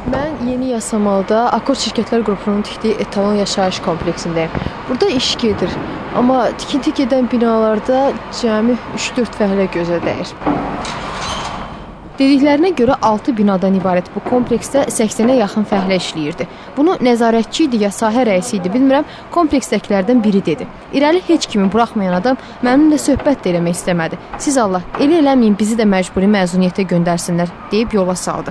Mən Yeni Yasamalda Akor Şirkətlər Qrupunun tikdiyi etalon yaşayış kompleksindəyim. Burada iş gedir, amma tikinti gedən binalarda cəmi 3-4 fəhlə gözə dəyir. Dediklərinə görə 6 binadan ibarət bu kompleksdə 80-ə yaxın fəhlə işləyirdi. Bunu nəzarətçi idi ya sahə rəisi idi, bilmirəm, kompleksdəkilərdən biri dedi. İrəli heç kimi buraxmayan adam mənimlə söhbət də eləmək istəmədi. Siz Allah, elə eləməyin bizi də məcburi məzuniyyətə göndərsinlər, deyib yola saldı.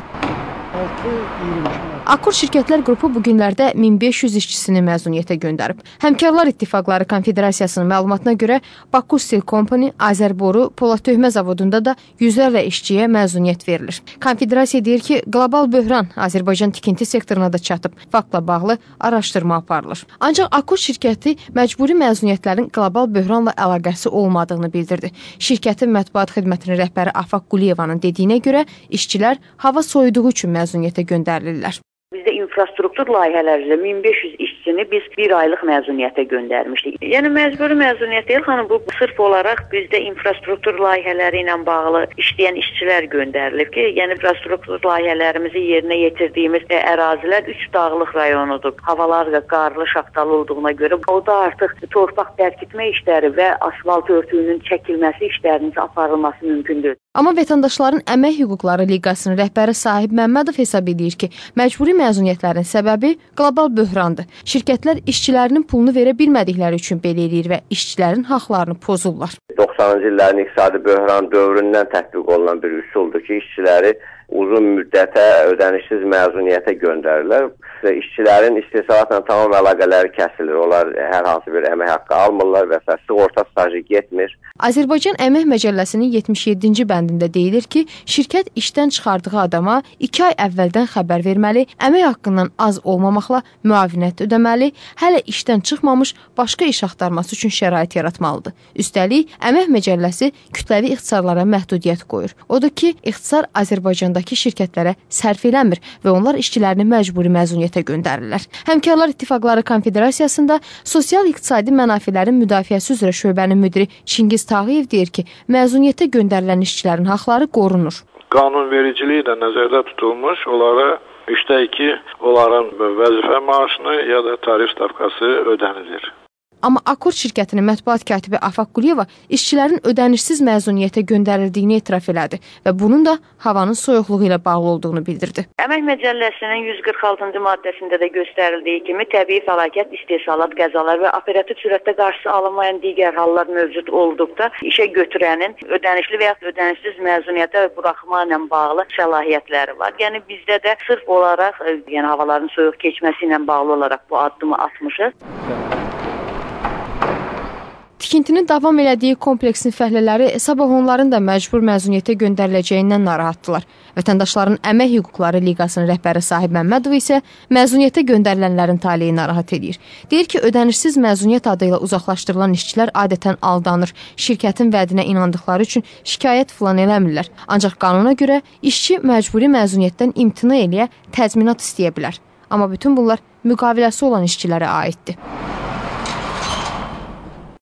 Akor Şirkətlər Qrupu bu günlərdə 1500 işçisini məzuniyyətə göndərib. Həmkarlar İttifaqları Konfederasiyasının məlumatına görə Baku Steel Company, Azərboru, Polad Töhmə zavodunda da yüzlərlə işçiyə məzuniyyət verilir. Konfederasiya deyir ki, qlobal böhran Azərbaycan tikinti sektoruna da çatıb. Faktla bağlı araşdırma aparılır. Ancaq Akor şirkəti məcburi məzuniyyətlərin qlobal böhranla əlaqəsi olmadığını bildirdi. Şirkətin mətbuat xidmətinin rəhbəri Afaq Quliyevanın dediyinə görə işçilər hava soyuduğu üçün məzuniyyətə göndərilirlər. Bizdə infrastruktur layihələri ilə 1500 işçini biz bir aylıq məzuniyyətə göndərmişdik. Yəni məcburi məzuniyyət deyil, xanım, bu sırf olaraq bizdə infrastruktur layihələri ilə bağlı işləyən işçilər göndərilib ki, yəni infrastruktur layihələrimizi yerinə yetirdiyimiz ərazilər 3 dağlıq rayonudur. Havalar da qarlı, şaxtalı olduğuna görə o da artıq torpaq bərkitmə işləri və asfalt örtüyünün çəkilməsi işlərinin aparılması mümkündür. Amma Vətəndaşların Əmək Hüquqları Liqasının rəhbəri Sahib Məmmədov hesab edir ki, məcburi məzuniyyətlərin səbəbi qlobal böhrandır. Şirkətlər işçilərinin pulunu verə bilmədikləri üçün belə eləyir və işçilərin haqlarını pozurlar. 90-cı illərin iqtisadi böhran dövründən tətbiq olunan bir üsuldur ki, işçiləri uzun müddətə ödənişsiz məzuniyyətə göndərirlər. İşçilərin istehsalatla tamam əlaqələri kəsilir. Onlar hər hansı bir əmək haqqı almırlar və sığorta stajı getmir. Azərbaycan Əmək Məcəlləsinin 77-ci bəndində deyilir ki, şirkət işdən çıxardığı adama 2 ay əvvəldən xəbər verməli, əmək haqqından az olmamaqla müavinət ödəməli, hələ işdən çıxmamış başqa iş axtarması üçün şərait yaratmalıdır. Üstəlik, Əmək Məcəlləsi kütləvi ixtisarlara məhdudiyyət qoyur. Odur ki, ixtisar Azərbaycandakı şirkətlərə sərf eləmir və onlar işçilərini məcburi məzuniyyətə göndərirlər. Həmkarlar İttifaqları Konfederasiyasında sosial-iqtisadi mənafilərin müdafiəsi üzrə şöbənin müdiri Çingiz Tağıyev deyir ki, məzuniyyətə göndərilən işçilərin haqları qorunur. Qanunvericiliyi də nəzərdə tutulmuş, onlara 3/2 onların vəzifə maaşını ya da tarif stavkası ödənilir. Amma Akor şirkətinin mətbuat katibi Afaq Quliyeva işçilərin ödənişsiz məzuniyyətə göndərildiyini etiraf elədi və bunun da havanın soyuqluğu ilə bağlı olduğunu bildirdi. Əmək Məcəlləsinin 146-cı maddəsində də göstərildiyi kimi təbii fəlakət, istehsalat, qəzalar və operativ sürətdə qarşısı alınmayan digər hallar mövcud olduqda işə götürənin ödənişli və ya ödənişsiz məzuniyyətə buraxma ilə bağlı səlahiyyətləri var. Yəni bizdə də sırf olaraq havaların soyuq keçməsi ilə bağlı olaraq bu addımı atmışıq. Tikintinin davam elədiyi kompleksin fəhlələri sabah onların da məcbur məzuniyyətə göndəriləcəyindən narahatdılar. Vətəndaşların Əmək Hüquqları Liqasının rəhbəri Sahib Məmmədov isə məzuniyyətə göndərilənlərin taleyi narahat edir. Deyir ki, ödənişsiz məzuniyyət adı ilə uzaqlaşdırılan işçilər adətən aldanır. Şirkətin vədinə inandıqları üçün şikayət filan eləmirlər. Ancaq qanuna görə işçi məcburi məzuniyyətdən imtina eləyə təzminat istəyə bilər. Amma bütün bunlar müqaviləsi olan işçilərə aiddir.